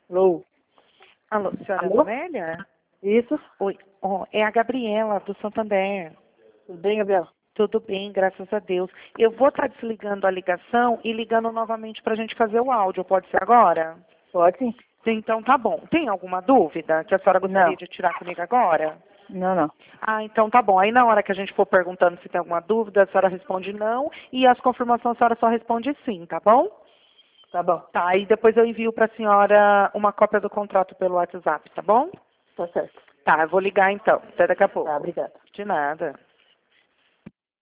Alô? Alô, senhora Alô? Amélia? Isso? Oi, é a Gabriela, do Santander. Tudo bem, Gabriel? Tudo bem, graças a Deus. Eu vou estar desligando a ligação e ligando novamente para a gente fazer o áudio. Pode ser agora? Pode sim? Então tá bom. Tem alguma dúvida que a senhora gostaria Não. de tirar comigo agora? Não. Ah, então tá bom. Aí na hora que a gente for perguntando se tem alguma dúvida, a senhora responde não e as confirmações a senhora só responde sim, tá bom? Tá bom. Tá, e depois eu envio para a senhora uma cópia do contrato pelo WhatsApp, tá bom? Tá certo. Tá, eu vou ligar então. Até daqui a pouco. Tá, obrigada. De nada.